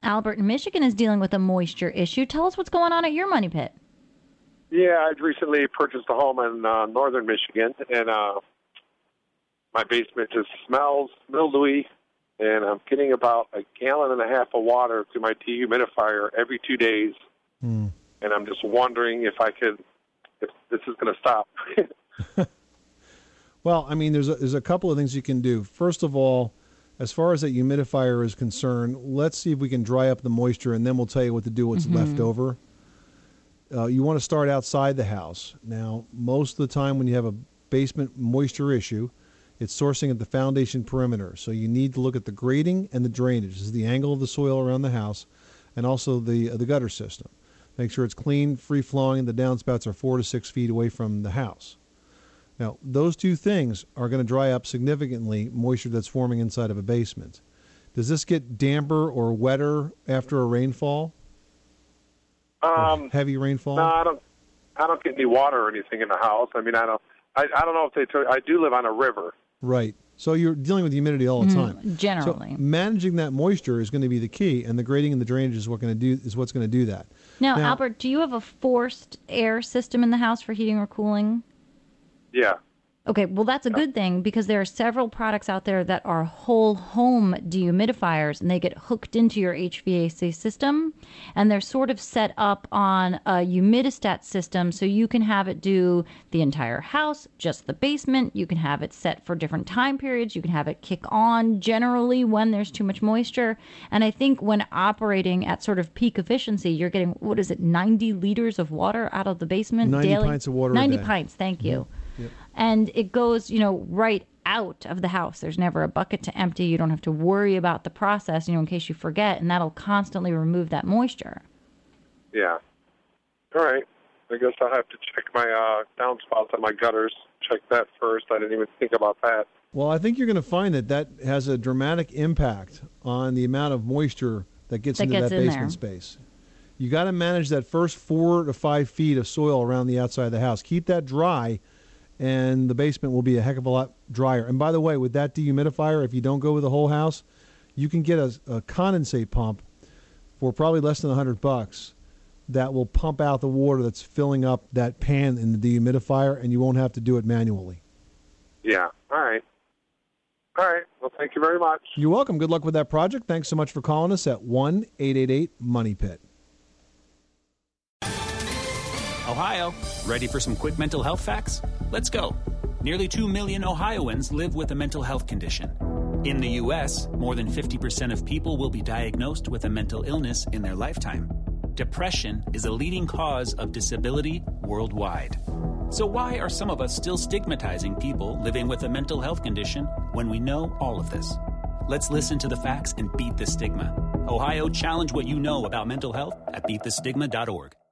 Albert in Michigan is dealing with a moisture issue. Tell us what's going on at your money pit. Yeah, I recently purchased a home in northern Michigan, and my basement just smells mildewy, and I'm getting about 1.5 gallons of water through my dehumidifier every 2 days. And I'm just wondering if this is going to stop. Well, I mean, there's a couple of things you can do. First of all, as far as that humidifier is concerned, let's see if we can dry up the moisture, and then we'll tell you what to do, what's left over. You want to start outside the house. Now, most of the time when you have a basement moisture issue, it's sourcing at the foundation perimeter. So you need to look at the grading and the drainage. This is the angle of the soil around the house, and also the gutter system. Make sure it's clean, free-flowing, and the downspouts are 4 to 6 feet away from the house. Now, those two things are going to dry up significantly moisture that's forming inside of a basement. Does this get damper or wetter after a rainfall? Heavy rainfall? No, I don't get any water or anything in the house. I mean, I don't know if they told. I do live on a river. Right. So you're dealing with humidity all the time. Generally. So managing that moisture is going to be the key, and the grading and the drainage is what's going to do that. Now, Albert, do you have a forced air system in the house for heating or cooling? Yeah. Okay, well, that's a good thing because there are several products out there that are whole home dehumidifiers, and they get hooked into your HVAC system, and they're sort of set up on a humidistat system, so you can have it do the entire house, just the basement. You can have it set for different time periods. You can have it kick on generally when there's too much moisture. And I think when operating at sort of peak efficiency, you're getting, 90 liters of water out of the basement 90 daily? pints of water 90 a day. pints, thank you. Yep. And it goes, right out of the house. There's never a bucket to empty. You don't have to worry about the process, in case you forget, and that'll constantly remove that moisture. Yeah. All right. I guess I'll have to check my downspouts on my gutters. Check that first. I didn't even think about that. Well, I think you're going to find that has a dramatic impact on the amount of moisture that gets into that basement space. You got to manage that first 4 to 5 feet of soil around the outside of the house. Keep that dry, and the basement will be a heck of a lot drier. And by the way, with that dehumidifier, if you don't go with the whole house, you can get a condensate pump for probably less than $100 that will pump out the water that's filling up that pan in the dehumidifier, and you won't have to do it manually. Yeah. All right. Well, thank you very much. You're welcome. Good luck with that project. Thanks so much for calling us at 1-888-MONEY-PIT. Ohio, ready for some quick mental health facts? Let's go. Nearly 2 million Ohioans live with a mental health condition. In the U.S., more than 50% of people will be diagnosed with a mental illness in their lifetime. Depression is a leading cause of disability worldwide. So why are some of us still stigmatizing people living with a mental health condition when we know all of this? Let's listen to the facts and beat the stigma. Ohio, challenge what you know about mental health at beatthestigma.org.